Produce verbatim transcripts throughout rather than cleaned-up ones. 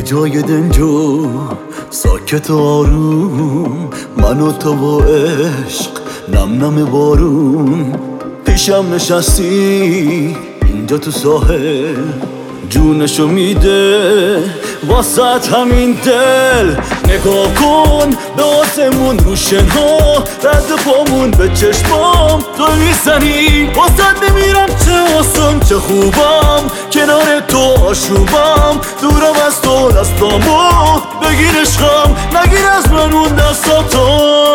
جای دنجو ساکت و آروم، من و تو با عشق نم نم بارون. پیشم نشستی اینجا تو ساحل، جونشو میده واسط همین دل. نگاه کن به آسمون رو شنها، رد پامون به چشمام تو میزنی. واسط نمیرم چه آسان چه خوبم، کنار تو آشوبم. دورم از تو دستامو بگیر عشقم، نگیر از من اون دستاتو.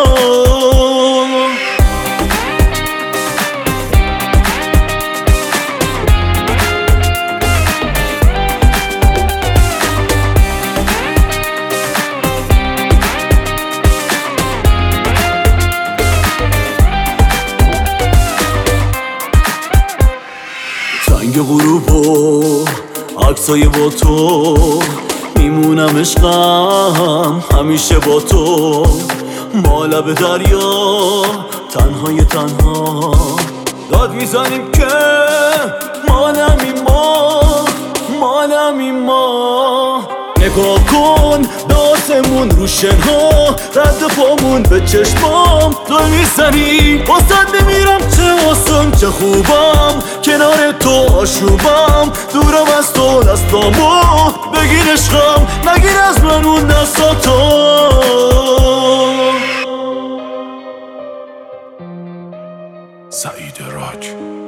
رنگ غروب و عکسای با تو، میمونم عشقم همیشه با تو. ما لب دریا تنهای تنها داد میزنیم که مالمی ما، مالمی ما. نگاه کن به آسمون رو شنها، رد پامون به چشمام تو میزنی. واسط نمیرم چه آسان چه خوبم، کنار تو آشوبم. دورم از تو دستامو بگیر عشقم، نگیر از من اون دستاتو. سعید راج.